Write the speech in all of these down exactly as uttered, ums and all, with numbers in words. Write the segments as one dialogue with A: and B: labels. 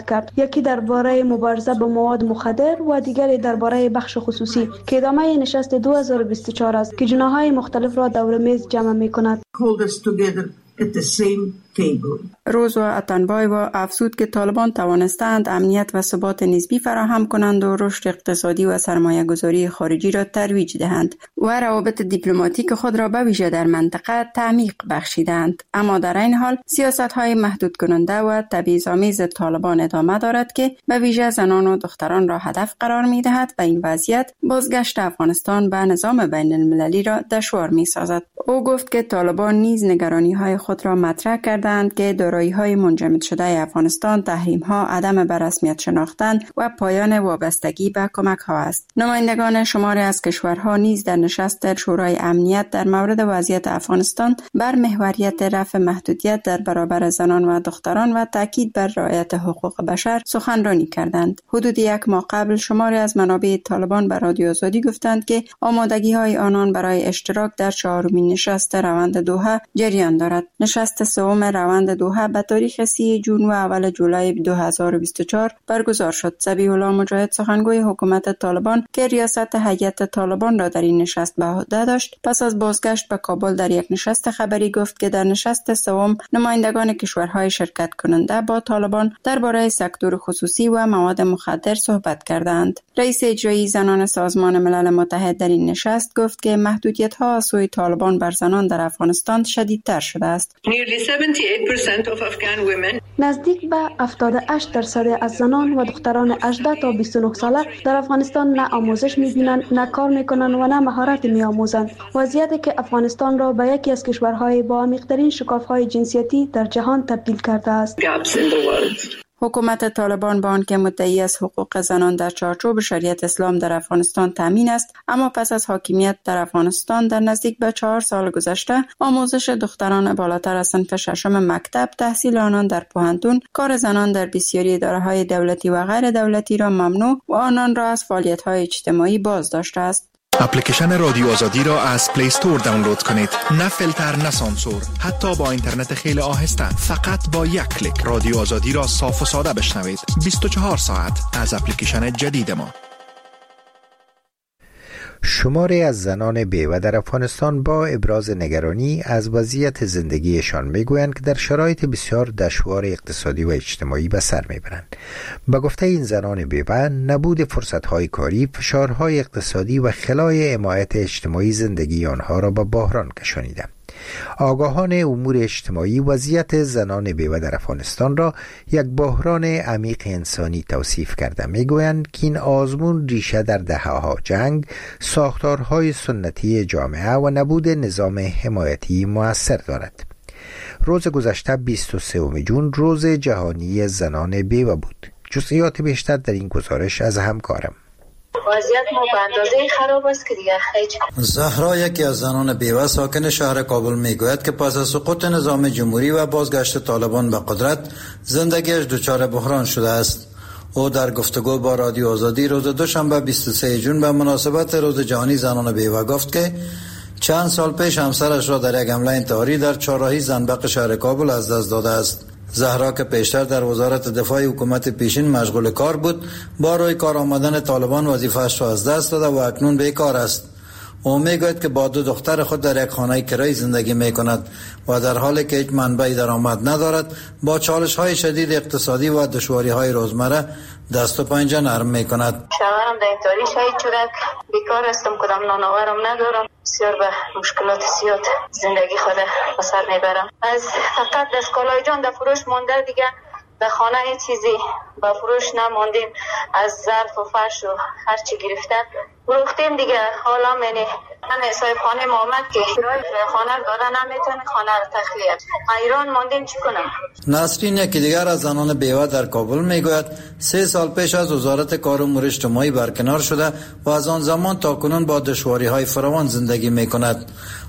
A: کرد. یکی درباره مبارزه با مواد مخدر و دیگری درباره بخش خصوصی که ادامه نشست دو هزار و بیست و چهار است که جناح‌های مختلف را دور میز جمع می‌کند.
B: روز و اتنبای و افزود که طالبان توانستند امنیت و ثبات نسبی فراهم کنند و رشد اقتصادی و سرمایه گذاری خارجی را ترویج دهند و روابط دیپلماتیک خود را به ویژه در منطقه تعمیق بخشیدند. اما در این حال سیاست‌های محدود کننده و تبعیض‌آمیز طالبان ادامه دارد که به ویژه زنان و دختران را هدف قرار می‌دهد و این وضعیت بازگشت افغانستان به نظام بین المللی را دشوار می‌سازد. او گفت که طالبان نیز نگرانی‌های خود را مطرح کردند که دارایی‌های منجمد شده افغانستان، تحریم‌ها، عدم به رسمیت شناختن و پایان وابستگی به کمک‌ها است. نمایندگان شماری از کشورها نیز در نشست شورای امنیت در مورد وضعیت افغانستان بر محوریت رفع محدودیت در برابر زنان و دختران و تاکید بر رعایت حقوق بشر سخنرانی کردند. حدود یک ماه قبل شماری از منابع طالبان به رادیو آزادی گفتند که آمادگی‌های آنان برای اشتراک در چهارمین نشست روند دوحه جریان دارد. نشست سوم روند دوحه به تاریخ سی جون و اول جولای دو هزار و بیست و چهار برگزار شد. ذبیح الله مجاهد سخنگوی حکومت طالبان که ریاست هیئت طالبان را در این نشست به عهده داشت، پس از بازگشت به کابل در یک نشست خبری گفت که در نشست سوم نمایندگان کشورهای شرکت کننده با طالبان درباره سکتور خصوصی و مواد مخدر صحبت کردند. رئیس اجرایی زنان سازمان ملل متحد در این نشست گفت که محدودیت‌ها از سوی طالبان بر زنان در افغانستان شدیدتر شده است.
A: نزدیک به هفتاد و هشت درصد از زنان و دختران هجده تا بیست و نه ساله در افغانستان نه آموزش می‌بینند، نه کار می‌کنند و نه مهارت می‌آموزند. وضعیتی که افغانستان را به یکی از کشورهای با عمیق‌ترین شکاف‌های جنسیتی در جهان تبدیل کرده است.
B: حکومت طالبان با آنکه مدعی از حقوق زنان در چارچوب شریعت اسلام در افغانستان تامین است، اما پس از حاکمیت در افغانستان در نزدیک به چهار سال گذشته آموزش دختران بالاتر از صنف ششم مکتب، تحصیل آنان در پوهنتون، کار زنان در بسیاری اداره‌های دولتی و غیر دولتی را ممنوع و آنان را از فعالیت‌های اجتماعی باز داشته است.
C: اپلیکیشن رادیو آزادی را از پلی استور دانلود کنید. نه فیلتر، نه سانسور، حتی با اینترنت خیلی آهسته. فقط با یک کلیک رادیو آزادی را صاف و ساده بشنوید. بیست و چهار ساعت از اپلیکیشن جدید ما.
D: شماری از زنان بیوه در افغانستان با ابراز نگرانی از وضعیت زندگیشان میگویند که در شرایط بسیار دشوار اقتصادی و اجتماعی به سر میبرند. به گفته این زنان بیوه، نبود فرصت‌های کاری، فشارهای اقتصادی و خلای حمایت اجتماعی زندگی آنها را به بحران کشانیده. آگاهان امور اجتماعی وضعیت زنان بیوه در افغانستان را یک بحران عمیق انسانی توصیف کرده. میگویند که این آزمون ریشه در دهه‌ها جنگ، ساختارهای سنتی جامعه و نبود نظام حمایتی مؤثر دارد. روز گذشته بیست و سوم جون روز جهانی زنان بیوه بود. جزئیات بیشتر در این گزارش از همکارم.
E: وضعیت ما به اندازه خراب است که دیگه هیچ.
F: زهرا یکی از زنان بیوه ساکن شهر کابل میگوید که پس از سقوط نظام جمهوری و بازگشت طالبان به قدرت زندگیش دچار بحران شده است. او در گفتگو با رادیو آزادی روز دوشنبه بیست و سوم جون به مناسبت روز جهانی زنان بیوه گفت که چند سال پیش همسرش را در یک حمله انتحاری در چهارراهی زنبق شهر کابل از دست داده است. زهرا که پیشتر در وزارت دفاع حکومت پیشین مشغول کار بود، با روی کار آمدن طالبان وظیفه‌اش را از دست داده و اکنون بیکار است. او میگوید که با دو دختر خود در یک خانه کرایه زندگی میکند و در حالی که هیچ منبع درآمد ندارد، با چالش‌های شدید اقتصادی و دشواری‌های روزمره دست و پنجه نرم میکند.
E: شوهرم در انتحاری شهید شده، بیکار هستم، کدام نانآورم ندارم، بسیار به مشکلات زیاد زندگی خود به سر میبرم. از فقط دستگاه‌های جان در فروش مانده، دیگه در خانه هیچ چیزی به فروش نماندیم. از ظرف و فرش و هر چی گرفتن فروختیم دیگه. حالا منی من صاحب خانه محمد که کرایه خانه داده نمیتونه خانه رو تخلیه. ایران ماندیم چی کنم؟
F: نسرین یکی دیگر از زنان بیوه در کابل میگوید سه سال پیش از وزارت کار و امور اجتماعی برکنار شده و از آن زمان تا کنون با دشواری‌های فراوان زندگی میکند.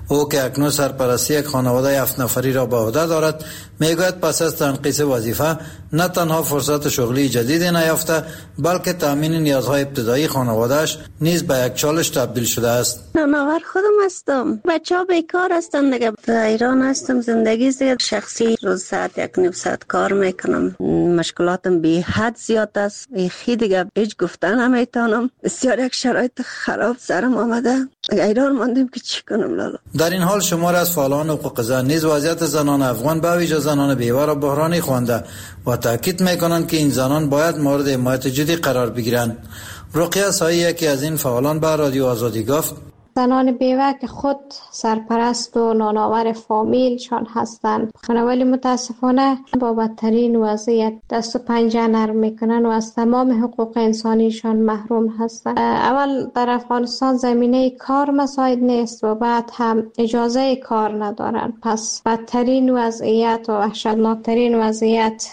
F: او که اکنون سرپرستی یک خانواده هفت نفری را به عهده دارد میگوید پس از تنقیص وظیفه نه تنها فرصت شغلی جدیدی نیافته بلکه تامین نیازهای ابتدایی خانواده‌اش نیز به یک چالش تبدیل شده است.
G: نانآور خودم هستم، بچه‌ها بیکار هستن دیگه. در ایران هستم، زندگی زیاد شخصی، روز ساعت یک نیم ساعت کار میکنم، مشکلاتم بی حد زیاد است، خیلی دیگه هیچ گفتن نمیتونم. بسیار یک شرایط خراب سرم آمده، ایران ماندیم که چی کنم لالا.
F: در این حال شمار از فعالان حقوق زن نیز وضعیت زنان افغان به ویژه زنان بیوه را بحرانی خوانده و تاکید میکنند که این زنان باید مورد حمایت جدی قرار بگیرند. رقیه سایی یکی از این فعالان به رادیو آزادی گفت
H: زنان بیوه که خود سرپرست و نانآور فامیلشان هستند، ولی متاسفانه با بدترین وضعیت دست و پنجه نرم میکنن و از تمام حقوق انسانیشان محروم هستند. اول در افغانستان زمینه کار مساعد نیست و بعد هم اجازه کار ندارن، پس بدترین وضعیت و وحشتناکترین وضعیت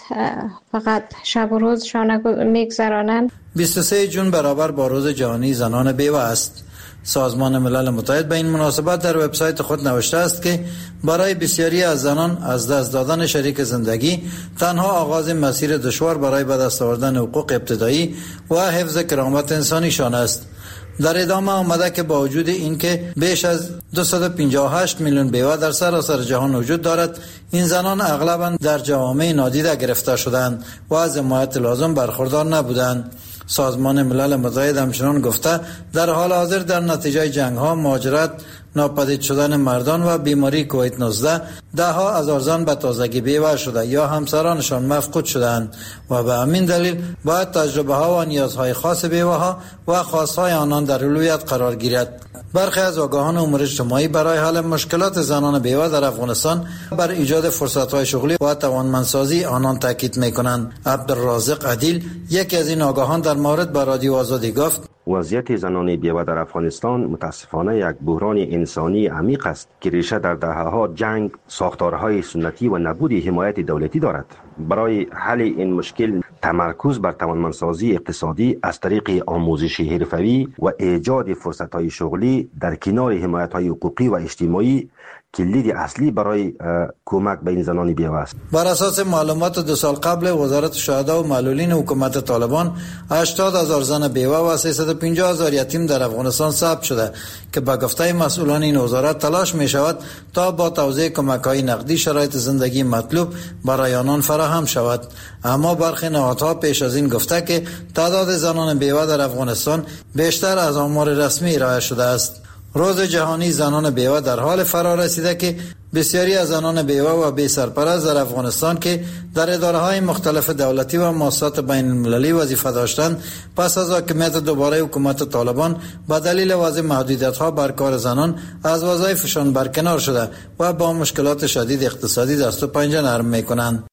H: فقط شب و روزشان میگذرانند.
F: بیست و سوم جون برابر با روز جهانی زنان بیوه است. سازمان ملل متحد به این مناسبت در وبسایت خود نوشته است که برای بسیاری از زنان از دست دادن شریک زندگی تنها آغاز مسیر دشوار برای به دست آوردن حقوق ابتدایی و حفظ کرامت انسانیشان است. در ادامه آمده که با وجود اینکه بیش از دویست و پنجاه و هشت میلیون بیوه در سراسر جهان وجود دارد، این زنان اغلباً در جوامع نادیده گرفته شدند و از حمایت لازم برخوردار نبودند. سازمان ملل متحد همچنان گفته در حال حاضر در نتیجه جنگ ها، مهاجرت، ناپدید شدن مردان و بیماری کووید نوزده ده ها هزار زن به تازگی بیوه شده یا همسرانشان مفقود شدند و به همین دلیل باید تجربه ها و نیازهای خاص بیوه ها و خواستهای آنان در اولویت قرار گیرد. برخی از آگاهان امور اجتماعی برای حل مشکلات زنان بیوه در افغانستان بر ایجاد فرصت‌های شغلی و توانمندسازی آنان تاکید می‌کنند. عبدالرازق عدیل یکی از این آگاهان در مورد با رادیو آزادی گفت
I: وضعیت زنان بیوه در افغانستان متاسفانه یک بحران انسانی عمیق است که ریشه در دهه‌ها جنگ، ساختارهای سنتی و نبود حمایت دولتی دارد. برای حل این مشکل تمرکز بر توانمندسازی اقتصادی از طریق آموزش حرفه‌ای و ایجاد فرصت‌های شغلی در کنار حمایت‌های حقوقی و اجتماعی کلید اصلی برای کمک به این زنان بیوه است.
F: بر اساس معلومات دو سال قبل وزارت شهدا و معلولین حکومت طالبان، هشتاد هزار زن بیوه و سیصد و پنجاه هزار یتیم در افغانستان ثبت شده که به گفته مسئولان این وزارت تلاش می شود تا با توزیع کمک‌های نقدی شرایط زندگی مطلوب برای آنان فراهم شود. اما برخی نهادها پیش از این گفته که تعداد زنان بیوه در افغانستان بیشتر از آمار رسمی ارائه شده است. روز جهانی زنان بیوه در حال فرا رسیده که بسیاری از زنان بیوه و بی سرپرست در افغانستان که در اداره‌های مختلف دولتی و مؤسسات بین المللی وظیفه داشتند، پس از حاکمیت دوباره حکومت طالبان به دلیل وضع محدودیت‌ها بر کار زنان از وظایفشان برکنار شده و با مشکلات شدید اقتصادی دست و پنجه نرم می‌کنند.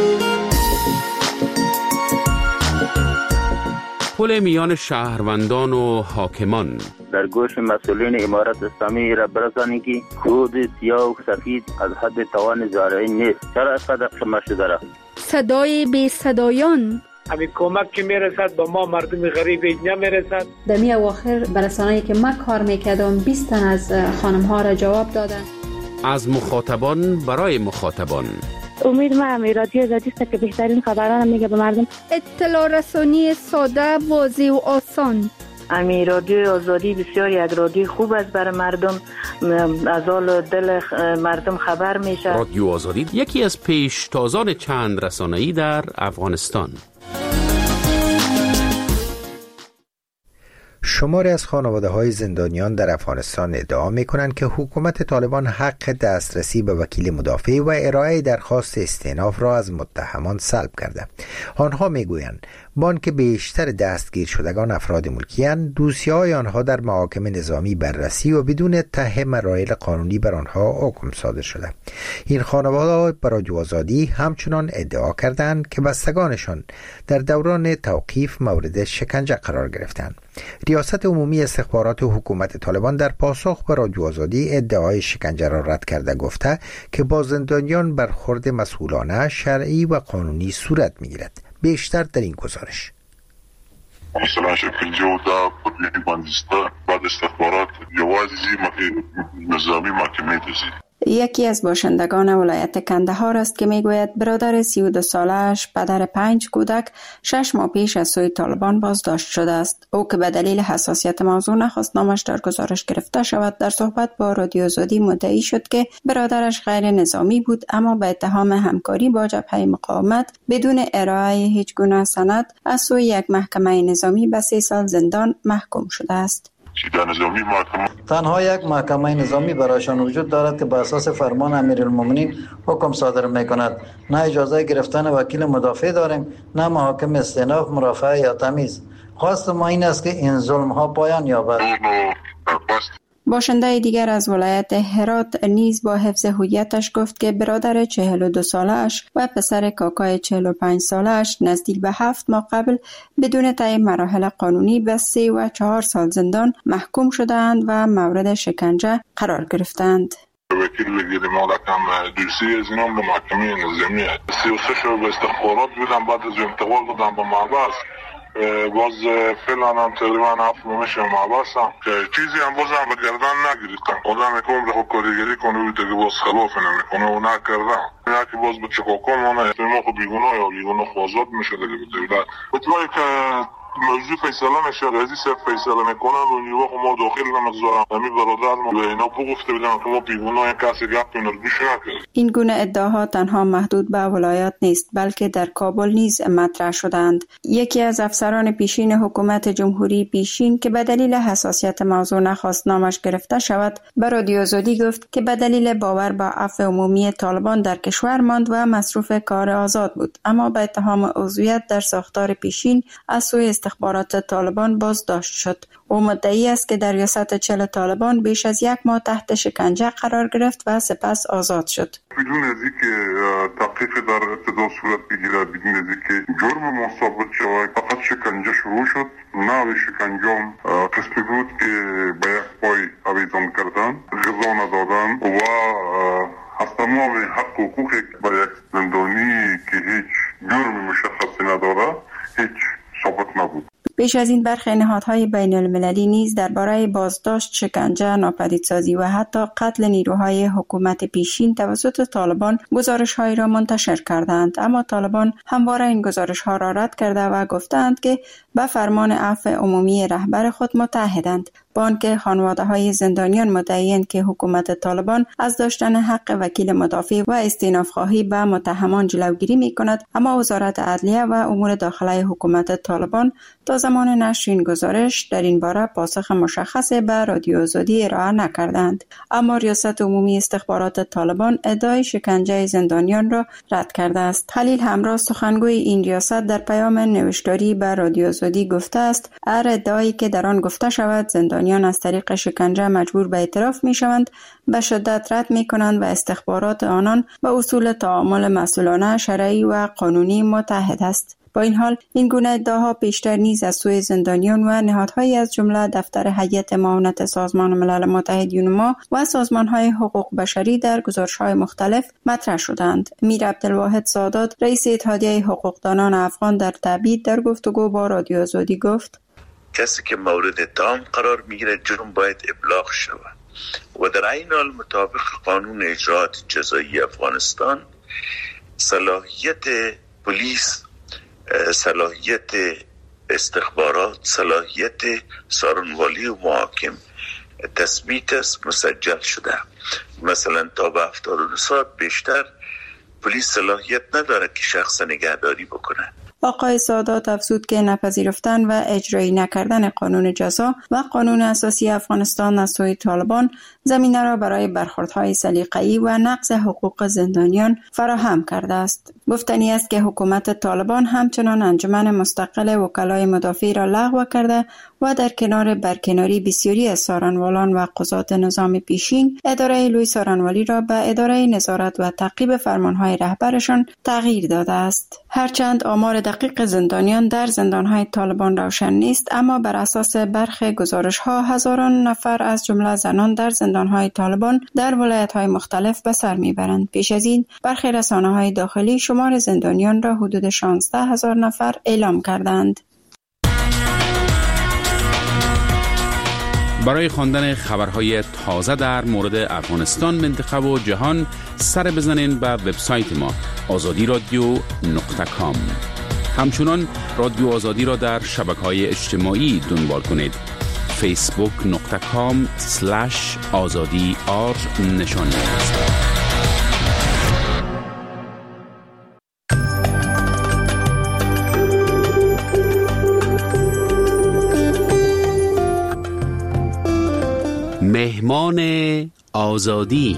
J: پل میان شهروندان و حاکمان
K: در گوش مسئولین امارت اسلامی را برسانید که خود سیاه و سفید از حد توان زارعی نیست. چرا اسقدر قمه شده را؟
L: صدای بی صدایان
M: همین کمک که میرسد با ما مردم غریب نمیرسد.
A: در می اواخر برسانه‌ای که من کار میکردم بیست تن از خانم ها را جواب دادن.
J: از مخاطبان برای مخاطبان.
N: امید ما هم رادیو آزادی است که بهترین خبران میگه به مردم.
L: اطلاع رسانی ساده، واضح و آسان.
O: امی رادیو آزادی بسیار یک رادیو خوب است برای مردم، از حال دل مردم خبر میشه.
J: رادیو آزادی یکی از پیشتازان چند رسانه‌ای در افغانستان.
D: شماری از خانواده‌های زندانیان در افغانستان ادعا می‌کنند که حکومت طالبان حق دسترسی به وکیل مدافع و ارائه درخواست استئناف را از متهمان سلب کرده. آنها می‌گویند بانک بیشتر دستگیر شدگان افراد ملکی‌اند، دوسیه‌های آنها در محاکم نظامی بررسی و بدون ته مراحل قانونی بر آنها حکم صادر شده. این خانواده‌ها برای رادیو آزادی همچنان ادعا کردند که بستگانشان در دوران توقیف مورد شکنجه قرار گرفتند. ریاست عمومی استخبارات حکومت طالبان در پاسخ به رادیو آزادی ادعای شکنجه را رد کرده گفته که با زندانیان برخورد مسئولانه، شرعی و قانونی صورت می‌گیرد. بیشتر در این گزارش.
P: مثلا شکنجه و دا پرمی باندسته بعد اطلاعات استخبارات جوازی نظامی محکمه دزید.
B: یکی از باشندگان ولایت کندهار است که میگوید برادر سی و دو ساله‌اش پدر پنج کودک شش ماه پیش از سوی طالبان بازداشت شده است. او که به دلیل حساسیت موضوع نخواست نامش در گزارش گرفته شود، در صحبت با رادیو آزادی مدعی شد که برادرش غیر نظامی بود، اما به اتهام همکاری با جبهه مقاومت بدون ارائه هیچ گونه سند از سوی یک محکمه نظامی به سه سال زندان محکوم شده است.
F: تنها یک محکمه نظامی برایشان وجود دارد که بر اساس فرمان امیرالمومنین حکم صادر می‌کند. نه اجازه گرفتن وکیل مدافع داریم، نه محاکم استئناف، مرافعه یا تمیز. خواست ما این است که این ظلم‌ها پایان یابد.
B: باشنده دیگر از ولایت هرات نیز با حفظ هویتش گفت که برادر چهل و دو ساله‌اش و پسر کاکای چهل و پنج ساله‌اش نزدیک به هفت ماه قبل بدون طی مراحل قانونی به سه و چهار سال زندان محکوم شدند و مورد شکنجه قرار گرفتند.
P: وکیل لگیده مالکم درسی از اینام به محکمه نظامی سی و سه شو به استخبارات بودم، بعد از انتقال دادم به محبس. باز فعلا هم تقریبا هفت ماه میشه محبس هم که چیزی هم باز هم به گردن نگیریدم. آدم میکنم به کاریگری کنه و دیگه باز خلاف نمیکنه و نکردم. نه که باز به چه حکم مانه ما خب بیگناه یا بیگناه خوازاد میشه دیگه به دولت. بطوری که موضوع فیصله میشه رئیسی صرف فیصله میکنن و نیوه خب ما داخل نمگذارم همین برادر ما به اینا بگفته بدن که ما بیگناه کسی گپ اینا رو گوش نکرد.
B: این گونه ادعاها تنها محدود به ولایات نیست بلکه در کابل نیز مطرح شدند. یکی از افسران پیشین حکومت جمهوری پیشین که به دلیل حساسیت موضوع نخواست نامش گرفته شود به رادیو آزادی گفت که به دلیل باور به عفو عمومی طالبان در کشور ماند و مصروف کار آزاد بود، اما به اتهام عضویت در ساختار پیشین از سوی استخبارات طالبان بازداشت شد. او مدعی است که در ریاست چل طالبان بیش از یک ماه تحت شکنجه قرار گرفت و سپس آزاد شد.
P: بدون از اینکه تحقیق در ابتدا صورت بگیرد، بدون از اینکه جرم ما ثابت شود، فقط شکنجه شروع شد. نوع شکنجه قسمی بود که به یک پای آویزان کردن، غذا ندادن و از تمام حق و حقوقی به یک زندانی که هیچ جرم مشخصی نداره هیچ ثابت نبود.
B: بیش از این برخی نهادهای بین المللی نیز درباره بازداشت، شکنجه، ناپدیدسازی و حتی قتل نیروهای حکومت پیشین توسط طالبان گزارش‌هایی را منتشر کردند، اما طالبان همواره این گزارش‌ها را رد کرده و گفتند که به فرمان عفو عمومی رهبر خود متحدند. با آنکه خانواده‌های زندانیان مدعی‌اند که حکومت طالبان از داشتن حق وکیل مدافع و استئناف‌خواهی به متهمان جلوگیری می‌کند، اما وزارت عدلیه و امور داخلی حکومت طالبان تا زمان نشر این گزارش در این باره پاسخ مشخص به رادیو آزادی ارائه نکردند. اما ریاست عمومی استخبارات طالبان ادعای شکنجه زندانیان را رد کرده است. خلیل همراه سخنگوی این ریاست در پیام نوشتاری به رادیو آزادی گفته است هر ادعایی که در آن گفته شود زندانیان از طریق شکنجه مجبور به اعتراف می شوند به شدت رد می کنند و استخبارات آنان به اصول تعامل مسئولانه شرعی و قانونی متحد است. با این حال این گونه ادعاها پیشتر نیز از سوی زندانیان و نهادهایی از جمله دفتر هیئت معاونت سازمان ملل متحد یونما و سازمان‌های حقوق بشری در گزارش‌های مختلف مطرح شدند. میر عبدالواحد سادات رئیس اتحادیه حقوقدانان افغان در تبعید در گفتگو با رادیو آزادی گفت:
Q: کسی که مورد اتهام قرار میگیره جرم باید ابلاغ شود و در این حال مطابق قانون اجراات جزایی افغانستان صلاحیت پلیس، صلاحیت استخبارات، صلاحیت سارنوالی و محاکم تثبیت است، مسجل شده. مثلا تا به هفتاد و دو ساعت بیشتر پلیس صلاحیت نداره که شخص نگهداری بکنه.
B: آقای سادات افزود که نپذیرفتن و اجرایی نکردن قانون جزا و قانون اساسی افغانستان از سوی طالبان زمینه را برای برخوردهای سلیقه‌ای و نقض حقوق زندانیان فراهم کرده است. گفتنی است که حکومت طالبان همچنان انجمن مستقل وکلای مدافع را لغو کرده و در کنار برکناری بسیاری از سارنوالان و قضات نظام پیشین، اداره لوی سارنوالی را به اداره نظارت و تعقیب فرمانهای رهبرشان تغییر داده است. هرچند آمار دقیق زندانیان در زندانهای طالبان روشن نیست، اما بر اساس برخی گزارش‌ها هزاران نفر از جمله زنان در زندانهای طالبان در ولایت‌های مختلف به سر می‌برند. پیش از این برخی رسانه‌های داخلی شمار زندانیان را حدود شانزده هزار نفر اعلام کردند.
J: برای خواندن خبرهای تازه در مورد افغانستان، منطقه و جهان سر بزنین به وبسایت ما آزادی رادیو نقطه کام. همچنان رادیو آزادی را در شبکه‌های اجتماعی دنبال کنید. فیسبوک نقطه کام سلش آزادی آر نشان دهید. مهمان آزادی.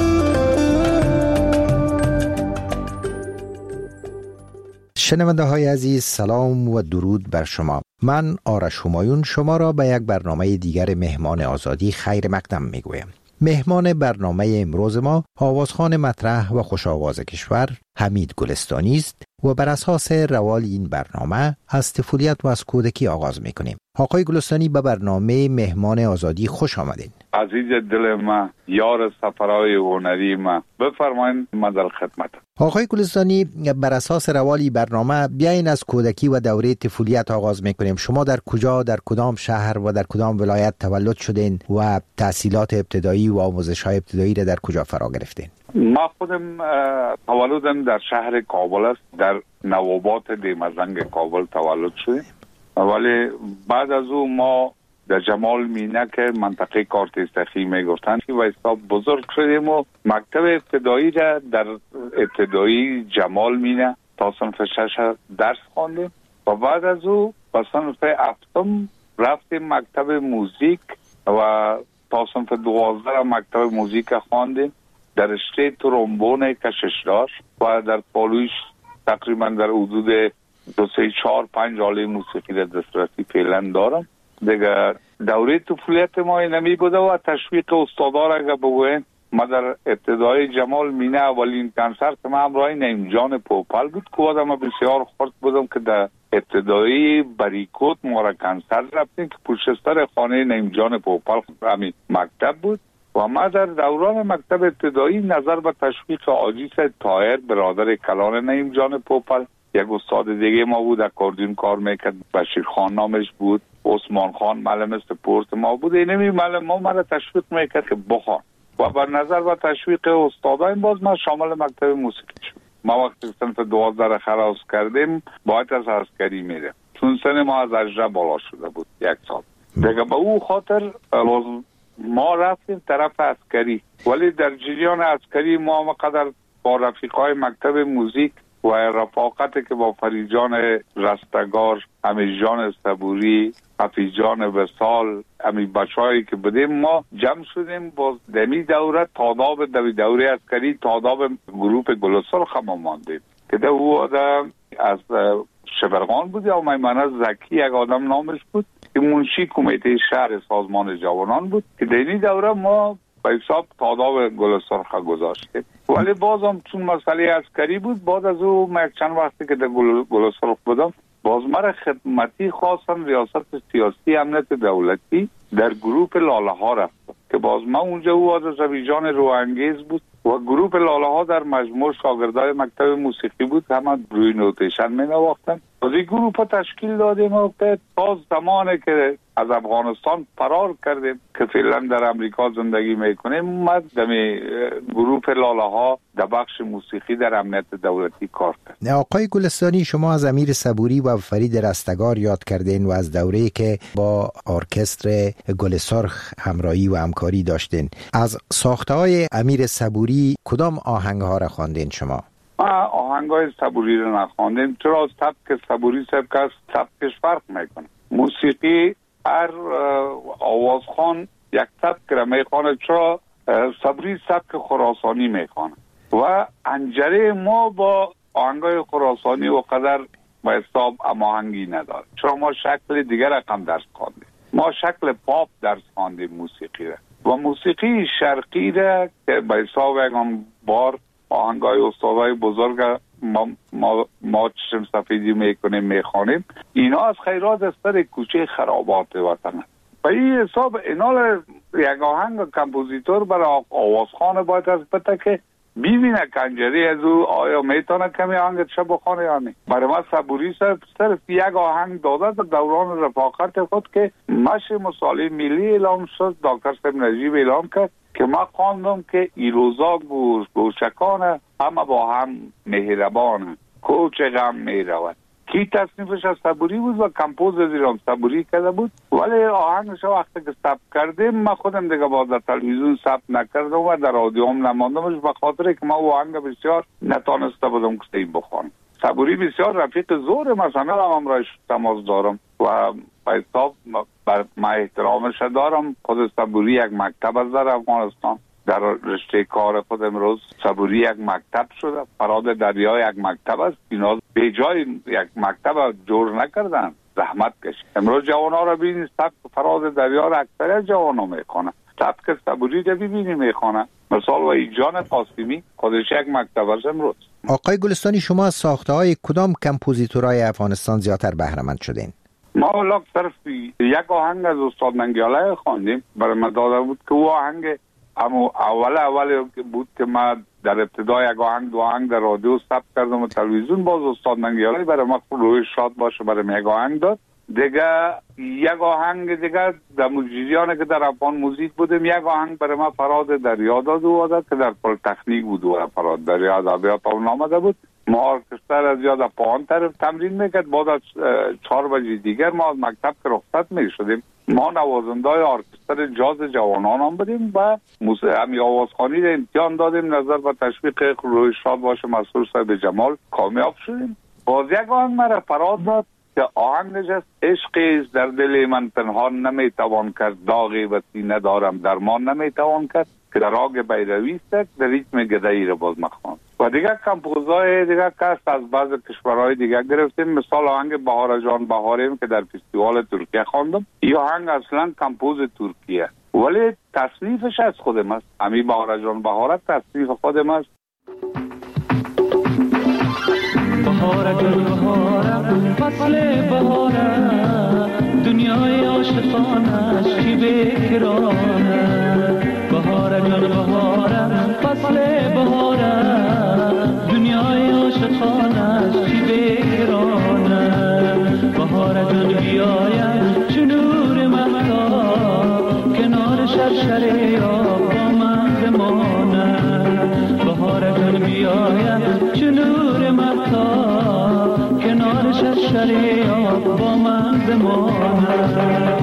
D: شنونده های عزیز، سلام و درود بر شما. من آرش همایون شما را به یک برنامه دیگر مهمان آزادی خیر مقدم می گویم. مهمان برنامه امروز ما آوازخوان مطرح و خوش آواز کشور حمید گلستانی است و بر اساس روال این برنامه از طفولیت و از کودکی آغاز می کنیم. آقای گلستانی به برنامه مهمان آزادی خوش آمدین.
R: عزیز دل ما، یار سفرهای هنری ما، بفرمایید ما در خدمت.
D: آقای گلستانی، بر اساس روالی برنامه بیاین از کودکی و دوره طفولیت آغاز میکنیم. شما در کجا، در کدام شهر و در کدام ولایت تولد شدین و تحصیلات ابتدایی و آموزش های ابتدایی را در کجا فرا گرفتین؟
R: ما خودم تولدم در شهر کابل است، در نوابات دیمزنگ کابل تولد شدیم، ولی بعد از او ما در جمال مینه که منطقه کارتستخی میگفتن و حساب بزرگ شدیم و مکتب ابتدایی را در ابتدایی جمال مینه تا صنف شش درس خواندیم و بعد از او به صنف هفتم رفتیم مکتب موزیک و تا صنف دوازده مکتب موزیک خواندیم در رشته ترومبون کششدار و در پالویش تقریبا در حدود دو سه چهار پنج آله موسیقی در دسترسی فعلا دارم. دیگه دوره طفولیت ما اینمی بوده و تشویق استادا را اگه بگوین، ما در ابتدای جمال مینه اولین کنسرت ما همراه نعیم جان پوپل بود که آدم بسیار خورد بودم که در ابتدایی بریکوت ما را کنسرت رفتیم که پشت سر خانه نعیم جان پوپل همین مکتب بود و ما در دوران مکتب ابتدایی نظر به تشویق آجیس طاهر برادر کلان نعیم جان پوپل، یک استاد دیگه ما بود اکاردیون کار میکرد، بشیر خان نامش بود، عثمان خان معلم سپورت ما بود، اینمی معلم ما مرا تشویق میکرد که بخوان و بر نظر و تشویق استادان باز ما شامل مکتب موسیقی شد. ما وقتی صنف دوازده را خلاص کردیم باید از عسکری میره، چون سن ما از اجره بالا شده بود یک سال دیگه. به او خاطر ما رفتیم طرف عسکری، ولی در جریان عسکری ما مقدر با رفیقای مکتب موزیک و رفاقتی که با فریجان رستگار، امیجان صبوری، حفیجان وصال، امی بچه‌هایی که بودیم ما جمع شدیم با دمی دوره تاداب دوی دوره عسکری تاداب گروپ گلسرخ ما ماندیم که ده او آدم از شبرغان بود یا میمنه زکی یک آدم نامش بود که منشی کمیته شهر سازمان جوانان بود که دینی دوره ما به حساب تاداب گلسرخ گذاشتیم. ولی بازم چون مسئله عسکری بود بعد از او من چند وقتی که در گلسرخ بودم باز مرا خدمتی خواستن ریاست سیاسی امنیت دولتی در گروپ لاله ها رفتم که باز من اونجا او از زویجان روانگیز بود و گروپ لاله ها در مجموع شاگردای مکتب موسیقی بود، همه روی نوتیشن می نواختن. از این گروپ تشکیل دادیم و تا زمانی که از افغانستان فرار کردیم که فعلا در امریکا زندگی میکنیم اومد دمی گروپ لاله ها در بخش موسیقی در امنیت دولتی کار کرد.
D: آقای گلستانی، شما از امیر صبوری و فرید رستگار یاد کردین و از دوره‌ای که با ارکستر گلسرخ همراهی و همکاری داشتین. از ساخته‌های امیر صبوری کدام آهنگ‌ها را خواندین شما؟
R: ما آهنگ‌های صبوری را نخواندیم، چرا سبک صبوری سبک از سبکش فرق میکنه. موسیقی هر آوازخوان یک سبک را میخوانه، چرا صبوری سبک خراسانی میخوانه و انجره ما با آهنگ‌های خراسانی و قدر با حساب هماهنگی نداره، چرا ما شکل دیگر رقم درس خواندیم. ما شکل پاپ درس خواندیم موسیقی را و موسیقی شرقی را که با حساب یکم بار آهنگای استادای بزرگ ما ما, ما چشم سفیدی میکنیم میخوانیم، اینا از خیرات از سر کوچه خرابات وطن. به این حساب اینال یک آهنگ کمپوزیتور برای آوازخوان باید از بته که ببینه کنجری از او آیا میتونه کمی آهنگ چه بخونه یا نه. برای ما صبوری صرف, صرف یک آهنگ داده در دوران رفاقت خود که مش مصالح ملی اعلام شد. دکتر صاحب نجیب اعلام کرد که ما خواندم که ایروزا گوش گوشکان همه با هم مهربان کوچ غم میرود. کی تصنیفش از صبوری بود و کمپوز از ایران صبوری کرده بود. ولی آهنگش وقتی که ثبت کردیم ما خودم دیگه با در تلویزیون ثبت نکردم و در رادیوم نماندمش به خاطر که ما آهنگ بسیار نتونسته بودم که این بخوانم. صبوری بسیار رفیق زور مثلا هم رایش تماس دارم و حساب بر ما احترامش دارم. خود صبوری یک مکتب از در افغانستان در رشته کار خود امروز صبوری یک مکتب شده. فراد دریا یک مکتب است. اینا به جای یک مکتب جور نکردن، زحمت کشید. امروز جوان ها را بینید سبک فراد دریا را اکثر جوان ها میخوانه. سبک صبوری را ببینی میخوانه. مثال و ایجان قاسمی خودش یک مکتب است امروز.
D: آقای گلستانی شما از ساخته های کدام کمپوزیتورهای افغانستان زیادتر بهره مند شدین؟
R: ما اولاک صرف یک آهنگ از استاد ننگیاله خواندیم. برای من داده بود که او آهنگ اما اول اول بود که ما در ابتدا یک آهنگ دو آهنگ در رادیو ثبت کردم و تلویزیون باز استاد ننگیاله برای ما روی شاد باشه برای یک آهنگ داد. دیگه یک آهنگ دیگه در موزیسیانی که در افغان موزیک بودیم یک آهنگ برای ما فراد دریا داد و داد که در پلی‌تکنیک بود و فراد دریا ادبیات اون آمده بود. ما ارکستر از یاد پایان طرف تمرین میکرد. بعد از چهار بجه دیگر ما از مکتب که رخصت میشدیم ما نوازنده های ارکستر جاز جوانان هم بودیم و همی آوازخوانی را امتحان دادیم. نظر به تشویق روی شاد باشه مسئول صاحب جمال کامیاب شدیم. باز یک آهنگ مرا فراد داد که آهنگش است عشقی در دل من پنهان نمیتوان کرد، داغی و سینه دارم درمان نمیتوان کرد که در آگ بیروی است در ریتم گدایی را باز مخوان. و دیگه کمپوزای دیگه کست از بعض کشورهای دیگه گرفتیم. مثال آهنگ بهار جان بهاریم که در فستیوال ترکیه خواندم. این آهنگ اصلا کمپوز ترکیه ولی تصنیفش از خودم است. همین بهار جان بهارت تصنیف خودم است.
S: بهار جان بهارم فصل بهارم دنیای عاشقانش چی بکرانه. بهار جان بهارم فصل بهارم دنیای عاشقانش چی بکرانه. بهار جان بیایم چو نور مهتاب کنار شرشره آب با من بمانه. بهار جان بیایم چو نور مهتاب کنار شرشره آب با من بمانه.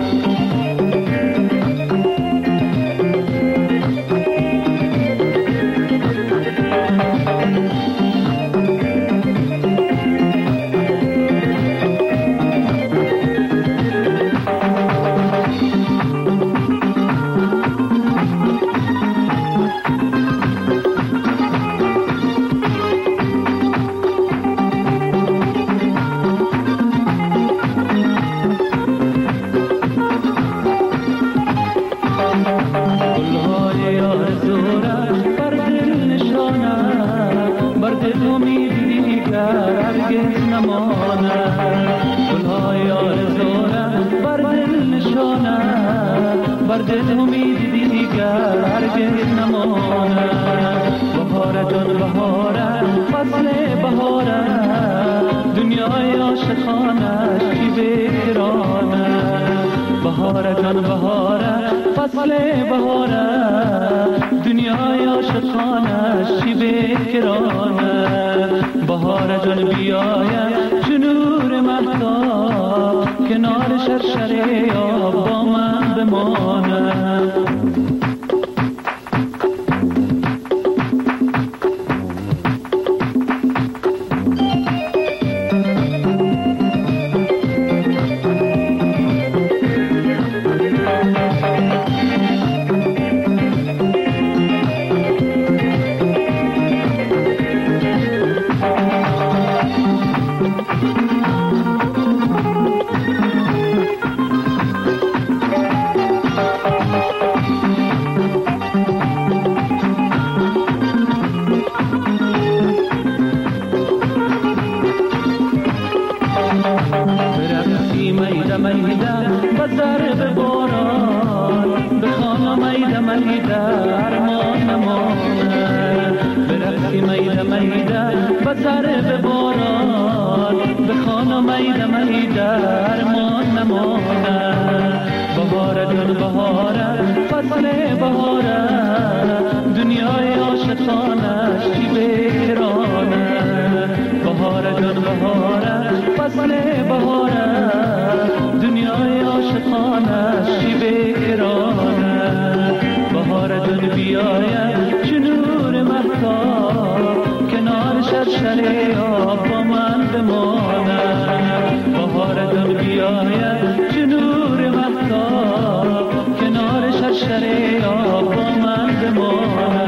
S: یکی میده میده بسر به باران بخوان میده میده ارمان نمانه بهاره جون بهاره فصل بهاره دنیای عاشقانش چی بکرانه بهاره جون بهاره فصل بهاره دنیای عاشقانش چی بکرانه بهاره جون بیاید چه نور مهتاب کنار شرشره آب با من بمانه بهاره جون بیاید چه نور مهتاب کنار شرشره آب با من بمانه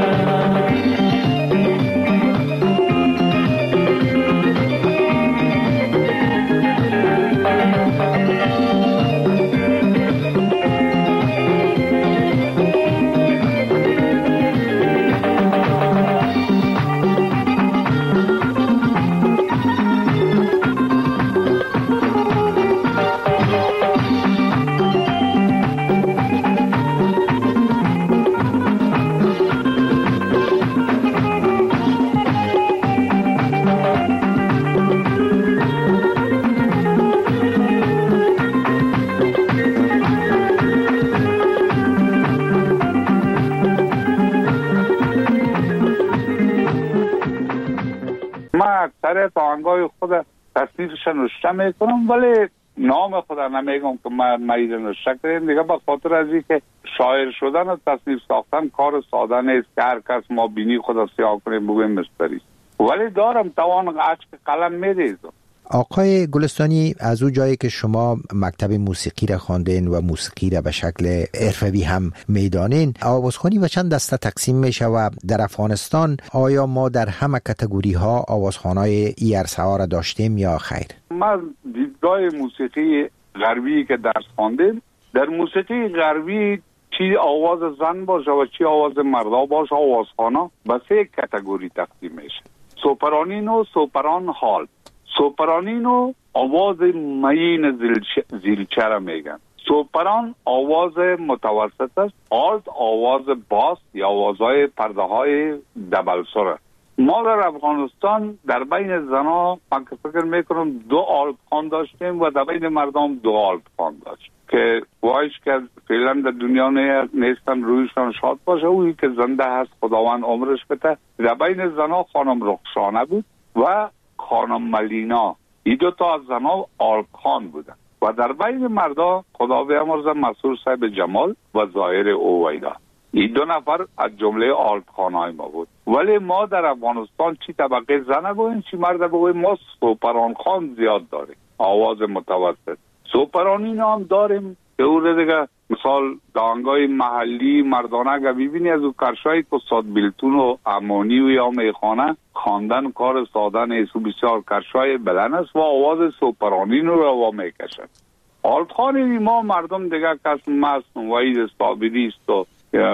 R: اکثر آهنگای خود تصنیفش نوشته میکنم ولی نام خود نمیگم که من مایده نوشته کردیم دیگه به خاطر از اینکه شاعر شدن و تصنیف ساختن کار ساده نیست که هر کس ما بینی خود سیاه کنیم بگویم مستری ولی دارم توان عشق قلم میریزم.
D: آقای گلستانی، از او جایی که شما مکتب موسیقی را خواندین و موسیقی را به شکل حرفه‌ای هم میدانین، آوازخوانی و چند دسته تقسیم میشه و در افغانستان آیا ما در همه کاتگوری ها آوازخوانای ای عرصه ها را داشتیم یا خیر؟
R: ما دیدگاه موسیقی غربی که درس خواندیم، در موسیقی غربی چی آواز زن باشه و چی آواز مردا باشه آوازخوانا به سه کاتگوری تقسیم میشه: سوپرانین و سوپران هال. سوپرانینو آواز مین زیلچه را میگن. سوپران آواز متوسط است. آلت آواز باس یا آوازهای پرده های دبل سره. ما در افغانستان در بین زنا من که فکر میکنم دو آلت خان داشتیم و در بین مردم دو آلت خان داشت که وایش که فعلا در دنیا نیستن رویشان شاد باشه. اویی که زنده هست خداوند عمرش بده. در بین زنا خانم رخشانه بود و خانم ملینا. این دو تا از زنها آلخان بودن و در بین مردا خدا بیامرزه مسرور صاحب جمال و ظاهر اویدا. این دو نفر از جمله آلخانهای ما بود. ولی ما در افغانستان چی طبقه زن بگویم چی مرد بگویم ما سوپران خان زیاد داریم، آواز متوسط. سوپرانین هم داریم که او دیگه مثال دانگای محلی مردانه اگه ببینی از او کرشایی که استاد بیلتون و امانی و یا میخانه خواندن کار ساده نیست و بسیار کرشای بلند است و آواز سوپرانین رو روا میکشن. آلتخانی ما مردم دیگه کس مست وحید صابری است و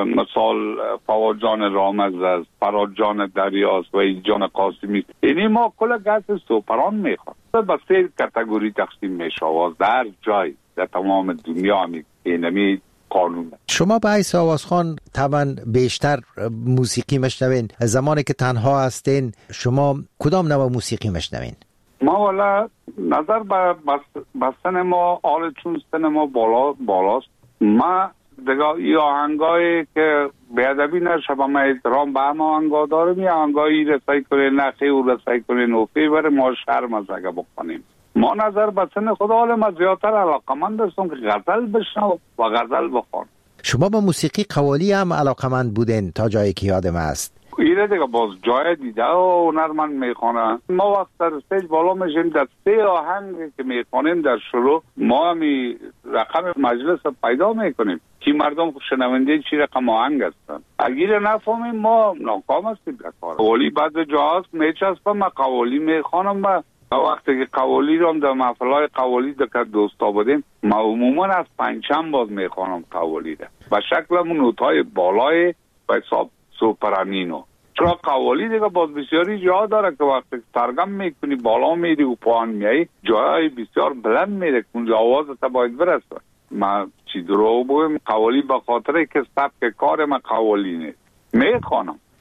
R: مثال فواد جان رامز است، فراد جان دریاست و جان قاسمی است. اینی ما کل گس سوپران میخواد به سه کاتگوری تقسیم میشه آواز در جای در تمام دنیا همی اینمی قانون.
D: شما به حیث آوازخوان طبعا بیشتر موسیقی مشنوین. زمانی که تنها هستین شما کدام نوع موسیقی مشنوین؟
R: ما والا نظر به بستن ما آل چون سن ما بالا بالاست. ما دیگه ای آهنگایی که بیادبی نشه با ما احترام به همه آهنگا داریم، یا آهنگایی رسایی کنین نخی و رسایی کنین اوفی بره ما شرم از اگه بکنیم. ما نظر به سن خدا حال ما زیادتر علاقمند هستم که غزل بشنو و غزل بخون.
D: شما به موسیقی قوالی هم علاقمند بودین تا جایی که یادم است؟
R: ایره دیگه باز جای دیده و هنرمند میخونه. ما وقت در استیج بالا میشیم در سه آهنگ که میخونیم در شروع ما همی رقم مجلس پیدا میکنیم که مردم شنونده چی رقم آهنگ هستن. اگر نفهمیم ما ناکام هستیم در کار. قوالی بعد جاست میچسبم ما قوالی میخونم و وقتی که قوالی رو هم در محفلهای قوالی در دوستا بودیم ما عموما از پنجم باز میخونم قوالی ده و شکلمون نوتهای بالای و حساب سوپرانینو. چرا قوالی دیگه باز بسیاری جا داره که وقتی سرگم میکنی بالا میری و پایین میای جای بسیار بلند میره که اونجا آوازت باید برسه. من چی درو بگم قوالی به خاطر که سبک کار من قوالی نیست میخونم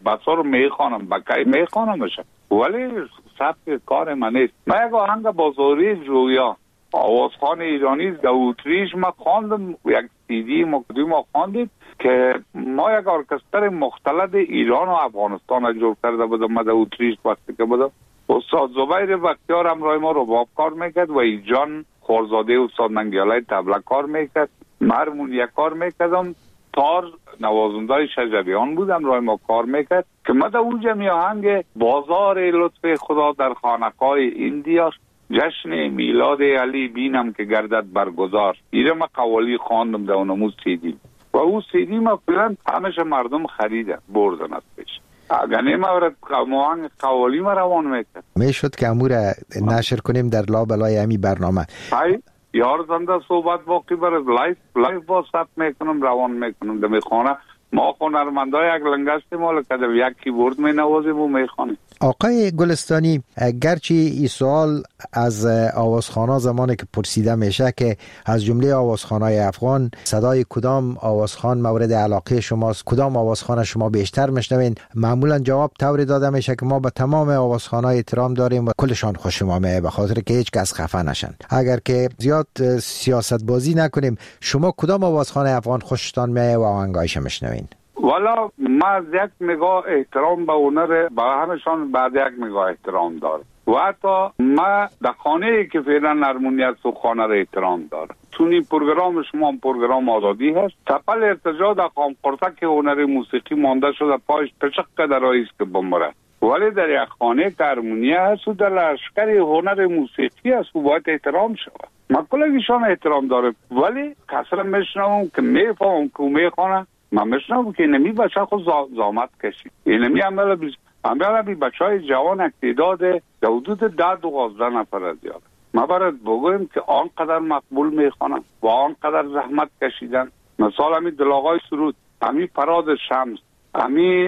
R: بسا رو میخوانم بکی میخوانمش، ولی سبک کار من نیست. من یک آهنگ بازاری جویا آوازخوان ایرانی در اتریش ما خواندم، یک سیدی ما کدوم ما خواندیم که ما یک ارکستر مختلط ایران و افغانستان جور کرده بودم. ما در اتریش وقتی که بودم استاد زبیر بختیار همراه ما رباب کار میکرد و ایجان خورزاده استاد منگیالای طبله کار میکرد، مرمون یک کار میکردم، تار نوازنده شجریان بودم رای ما کار میکرد که ما در اونجا می آهنگ بازار لطف خدا در خانقاه ایندیا جشن میلاد علی بینم که گردد برگزار، ایره ما قوالی خواندم در اونمو سیدی و اون سیدی ما فیلن همیشه مردم خریدن بردن از پیش. اگر نیم آورد آهنگ قوالی ما روان میکرد
D: میشد که امور نشر کنیم در لابلای همی برنامه.
R: های یار زنده صحبت باقی برد لایف لایف با ثبت میکنم روان میکنم در میخوانه. ما هنرمندای یک لنگشت مال که در یک کیبورد می نوازیم و میخوانیم.
D: آقای گلستانی، گرچه این سوال از آوازخوانا زمانی که پرسیده میشه که از جمله آوازخوانای افغان صدای کدام آوازخوان مورد علاقه شماست، کدام آوازخوان شما بیشتر میشنوین، معمولا جواب طوری داده میشه که ما به تمام آوازخوانای احترام داریم و کلشان خوش ما میه به خاطر که هیچ کس خفه نشن. اگر که زیاد سیاست بازی نکنیم، شما کدام آوازخوان افغان خوشتان میه و آهنگایش میشنوین؟
R: والا ما از یک نگاه احترام به هنر به همشان بعد یک نگاه احترام دارم و حتی ما در خانه ای که فعلا هرمونیت و خانه را احترام دارم. چون این پروگرام شما هم پروگرام آزادی هست، تپل ارتجاع در خامپرتک هنر موسیقی مانده شده پایش پشق در رئیس که بمره، ولی در یک خانه که هرمونیه هست و در لشکر هنر موسیقی هست و باید احترام شود. ما کلگیشان احترام دارم، ولی کسر میشنوم که میفهم که میخوانه من میشنم که اینمی بچه خود زامت کشید، اینمی عمل بیز عمل بی بچه های جوان اکتیداد در حدود ده دوازده نفر زیاد. ما باید بگویم که آنقدر مقبول میخوانم و آنقدر زحمت کشیدن. مثال همی دلاغای سرود، همی فراد شمس، همی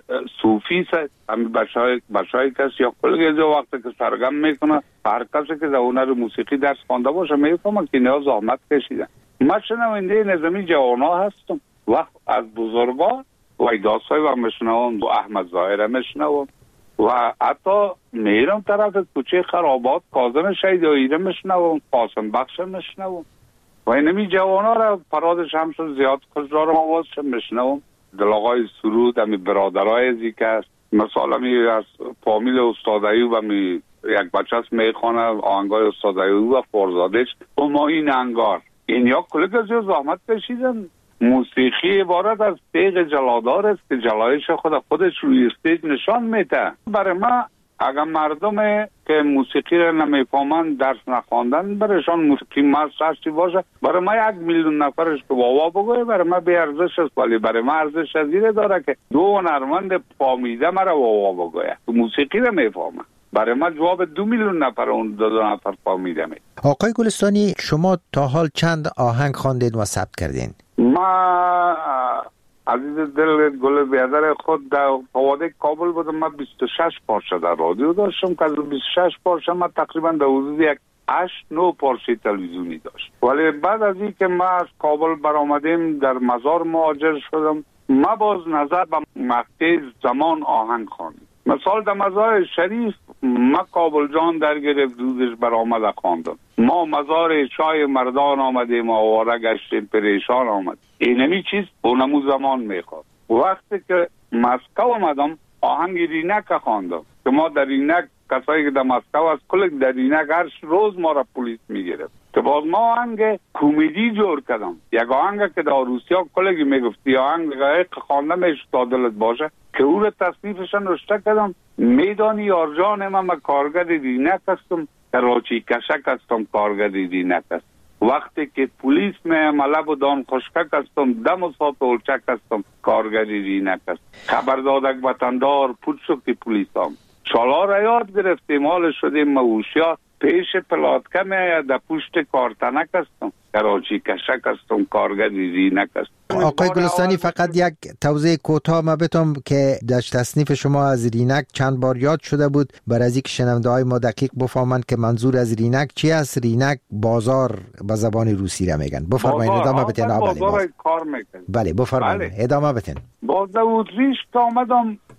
R: صوفی سید، همی بچه های بچه های کسی یا کلگیزه وقتی که سرگم میکنه هر کسی که در هنر موسیقی درس خوانده باشه میفهمه که اینها زحمت کشیدن. ما شنونده نظامی جوانا هستم و از بزرگان و ایداسای و مشنوم و احمد ظاهره مشنوم و حتی میرم طرف کوچه خرابات کاظم شیداییره مشنوم، قاسم بخش مشنوم و اینمی جوانا را فراد شمس زیاد خوش دارم آوازش مشنوم. دلاغای سرود همی برادرای زیکه است، مثلا همی از فامیل استاد ایوب همی یک بچه است میخوانه آهنگای استاد ایوب و فرزادش و ما این انگار این یا کلک از زحمت کشیدن. موسیقی عبارت از تیغ جلادار است که جلایش خود خودش روی استیج نشان میده. برای ما اگر مردم که موسیقی را نمیفهمند درس نخواندن برایشان موسیقی مستشتی باشه، برای ما یک میلیون نفرش که واوا بگوه برای ما بی ارزش است، ولی برای ما ارزش ازیره داره که دو هنرمند فامیده مرا واوا بگوه موسیقی را میفهمه. برای ما جواب دو میلیون نفر اون دو, دو نفر فامیده می.
D: آقای گلستانی، شما تا حال چند آهنگ خواندید و ثبت کردین؟
R: ما عزیز دل گل بیادر خود در فواده کابل بودم. من بیست و شش پارچه در رادیو داشتم که از بیست و شش پارچه ما تقریبا در حدود یک هشت نه پارچه تلویزیونی داشت. ولی بعد از این که ما از کابل برآمدیم در مزار مهاجر شدم، ما باز نظر به مقطع زمان آهنگ خواندم. مثال در مزار شریف ما کابل جان در گرفت دودش برآمد خواندم. ما مزار چای مردان آمدیم آواره گشتیم پریشان آمد. اینمی چیز اونمو زمان میخواد. وقتی که مسکو آمدم آهنگ رینک خواندم که ما در رینک کسایی که در مسکو از کل در رینک هر روز ما را پلیس میگرفت که باز ما آهنگ کمدی جور کردم. یک آهنگ که در روسیا کلگی میگفتی آهنگ که خوانده میشه تا دلت باشه که او را تصنیفشن رشته کردم. میدانی یارجان من من کارگر رینک هستم، کراچی کشک هستم کارگر رینک هستم. وقتی که پلیس می ملب و دان خشکک هستم، دم و سات اولچک هستم کارگر رینک هستم. خبر دادک وطندار پود شد که پلیس هم شالا را یاد گرفتیم حال شدیم موشیا پیش پلاتکه می آید در پشت کارتنک هستم کراچی کشک هستم کارگر رینک هستم.
D: آقای گلستانی، فقط یک توضیح کوتاه ما بتم که در تصنیف شما از رینک چند بار یاد شده بود برای از اینکه شنونده های ما دقیق بفهمند که منظور از رینک چی است. رینک بازار به زبان روسی را میگن. بفرمایید ادامه بدین.
R: بازار کار میکنه.
D: بله بفرمایید ادامه بدین.
R: باز در اتریش که آمدم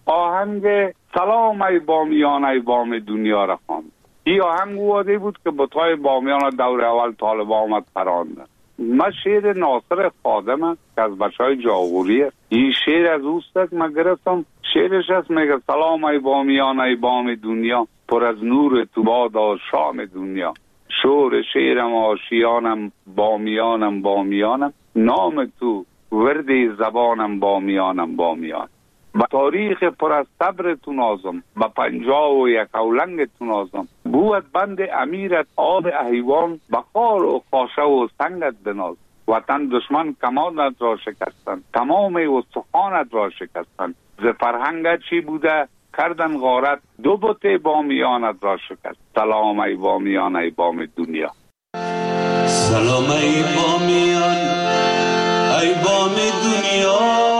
R: آهنگ سلام ای بامیان ای بام دنیا را خواند. این آهنگ واده بود که بطای بامیان دور اول طالب آمد پراند. من شعر ناصر خادم که از بچه های جاغوریه، این شعر از اوست که من گرفتم. شعرش هست میگه سلام ای بامیان ای بام دنیا، پر از نور تو بادا شام دنیا. شور شعرم آشیانم بامیانم بامیانم، نام تو ورد زبانم بامیانم بامیان. با تاریخ پر از صبر تو نازم، با پنجاه و یک اولنگ تو نازم. بود بند امیرت آب ایوان، بخار و خاشه و سنگت بناز. وطن دشمن کمانت را شکستن، تمام استخوانت را شکستن. ز فرهنگت چی بوده کردن غارت، دو بت بامیانت را شکست. سلام ای بامیان ای بام دنیا.
S: سلام ای بامیان ای بام دنیا،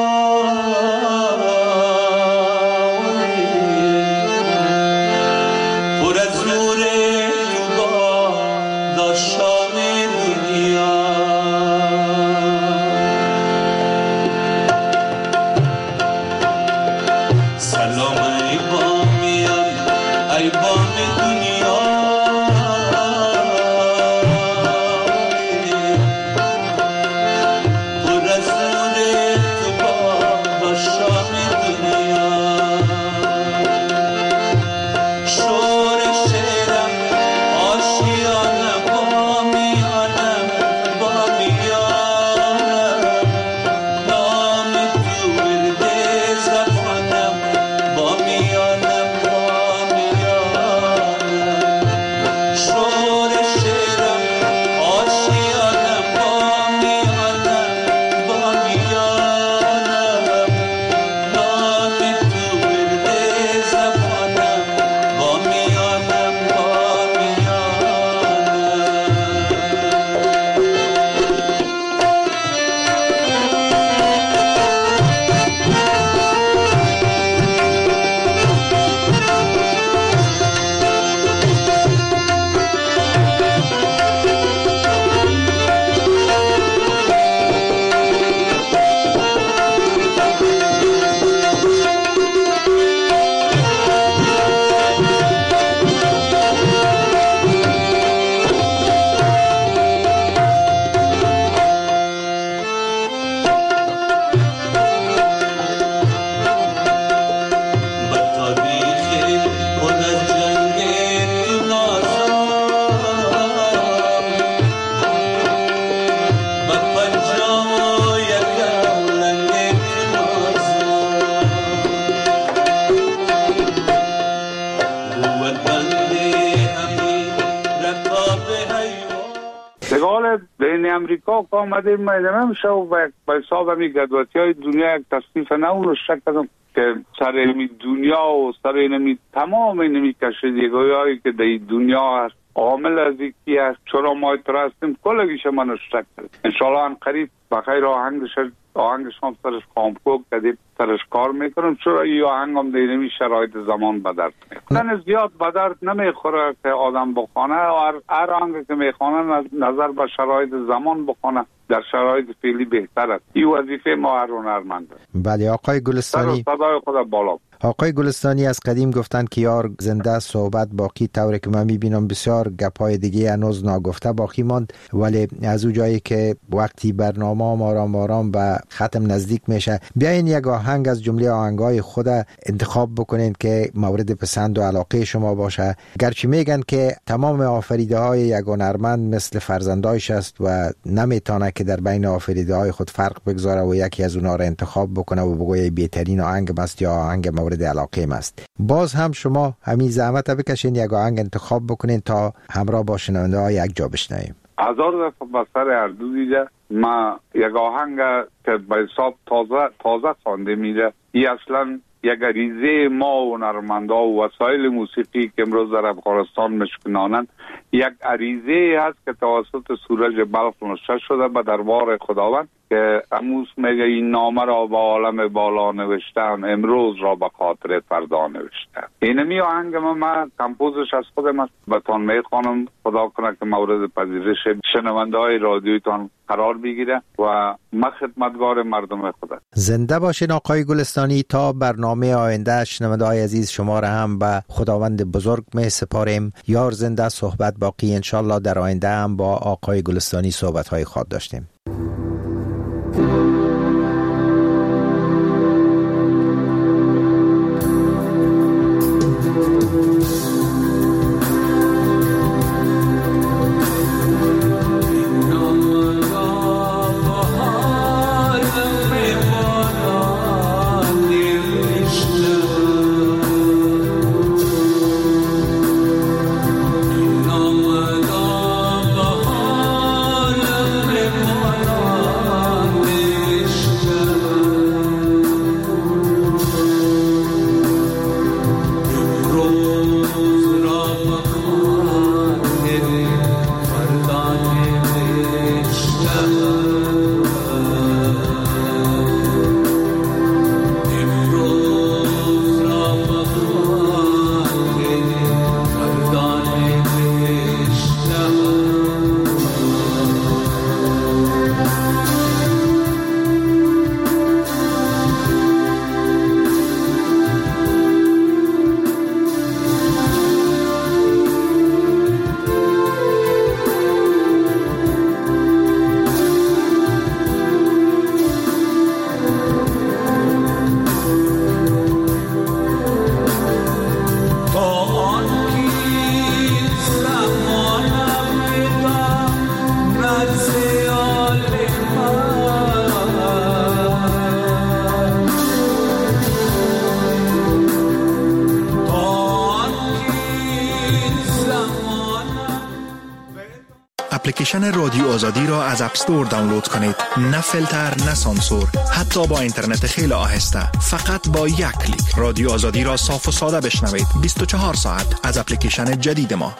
R: امریکا که آمدیم میدنم شو و به حساب همی گدواتی های دنیا یک تصنیف نو رو شک کردم که سر اینمی دنیا و سر اینمی تمام اینمی کشیدگی هایی که در دنیا هست عامل از یکی هست چرا ما ترستیم کلگیش من شک کردم. انشاءالله ان قریب بخیر آهنگش آهنگش هم سرش کامپوک کدیم سرش کار میکنم چرا این آهنگ هم در اینمی شرایط زمان بدرد میخوره. زیاد بدرد نمیخوره که آدم بخونه و هر آهنگ که میخونه نظر به شرایط زمان بخونه در شرایط فعلی بهتر است. این وظیفه ما هر هنرمند.
D: بله آقای گلستانی،
R: صدای خود بالا.
D: آقای گلستانی از قدیم گفتن که یار زنده صحبت باقی، طوری که من میبینم بسیار گپای دیگه هنوز ناگفته باقی ماند، ولی از اون جایی که وقتی برنامه آرام آرام به ختم نزدیک میشه بیاین یک آهنگ از جمله آهنگای خود انتخاب بکنین که مورد پسند و علاقه شما باشه. گرچه میگن که تمام آفریده های یک هنرمند مثل فرزندایش است و نمیتونه که در بین آفریده های خود فرق بگذاره و یکی از اونها را انتخاب بکنه و بگویه بهترین آهنگ است یا آهنگ مورد علاقه است. باز هم شما همین زحمت بکشین یک آهنگ انتخاب بکنین تا همراه با شنونده ها یک جا بشنویم.
R: هزار دفعه بسر اردو دیده ما یک آهنگ که به حساب تازه تازه خوانده میده. این اصلا یک غریزه ما و هنرمندا و وسایل موسیقی که امروز در افغانستان مشکنانند یک غریزه هست که توسط سورج بلخ نوشته شده به دربار خداوند که اموس میگه این نامه را با عالم بالا نوشتم، امروز را به خاطر فردا نوشتم. اینمی آهنگ من کمپوزش از خودم است. بهتان میخوانم، خدا کنه که مورد پذیرش شنونده های رادیویتان قرار بگیره و من خدمتگار مردم خودم.
D: زنده باشین آقای گلستانی. تا برنامه آینده شنونده های عزیز شما را هم به خداوند بزرگ می سپاریم. یار زنده، صحبت باقی. انشالله در آینده هم با آقای گلستانی صحبت های خود داشتیم.
C: اپلیکیشن رادیو آزادی را از اپ استور دانلود کنید. نه فیلتر، نه سانسور، حتی با اینترنت خیلی آهسته. فقط با یک کلیک رادیو آزادی را صاف و ساده بشنوید. بیست و چهار ساعت از اپلیکیشن جدید ما.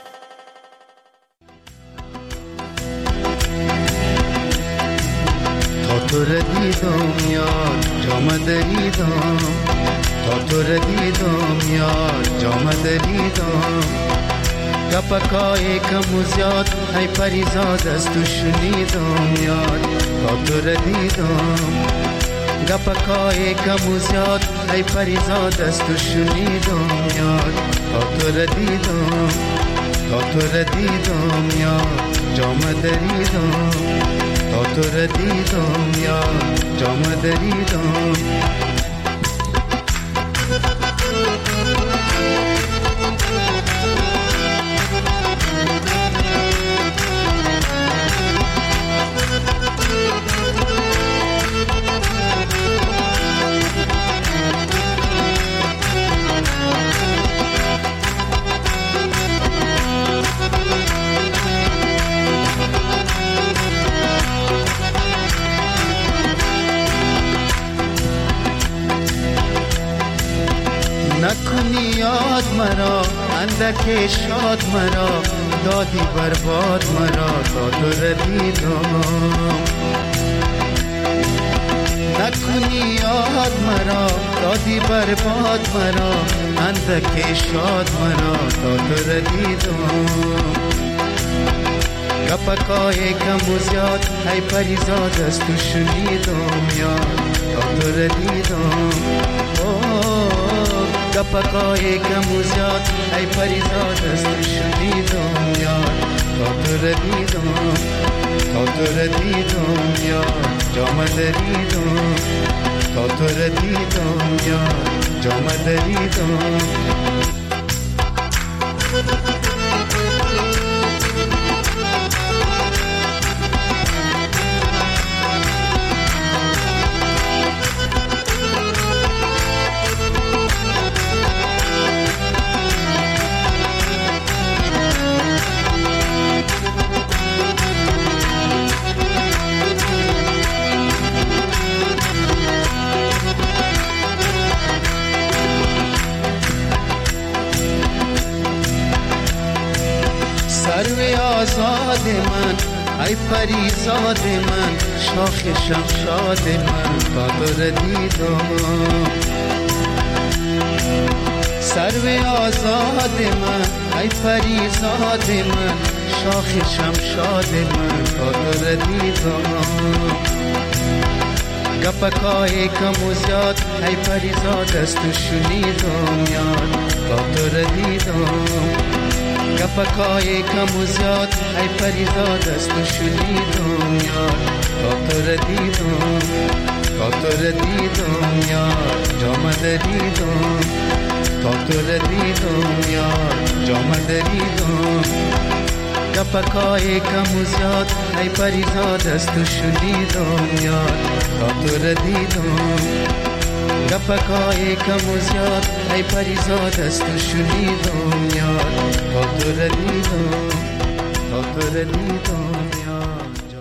T: تا تو ردیدم یار جام دریدم، تا تو ردیدم یار جام دریدم. گپکای کم و زیاد ای پریزاد از تو شنیدم یار، تا تو ردیدم. گپکای کم و زیاد ای پریزاد از تو شنیدم یار، تا تو ردیدم. تا تو ردیدم یار جام دریدم، تا تو ردیدم یار جام دریدم. نکنی یاد مرا اندک شاد مرا، دادی برباد مرا تا تو ردیدم. نکنی یاد مرا دادی برباد مرا، اندک شاد مرا تا تو ردیدم. گپکای کم و زیاد ای پریزاد از تو شنیدم یار، تا تو ردیدم. گپکای کم و زیاد ای پریزاد از تو شنیدم یار، تا تو ردیدم. تا تو ردیدم یار جام دریدم، تا تو ردیدم یار جام دریدم. سروی آزاد من ای پریزاد من، شاخ شمشاد من، تا تو را دیدم. سرو آزاد من، ای پریزاد من، شاخ شمشاد من، تا تو را دیدم. گپکای کم و زیاد ای پریزاد است و شنیدم یاد، تا تو را دیدم. گپکای کم و زیاد ای پریزاد است و شنیدم یاد، تا تو را دیدم. تا تو را دیدم یاد، جام دریدم. تا تو را دیدم یاد، جام دریدم. گپکای کم و زیاد ای پریزاد است و شنیدم یاد، تا تو را دیدم. گپکای کم و زیاد ای پریزاد است و شنیدم یاد، تا تو را دیدم. تا تو را دیدم.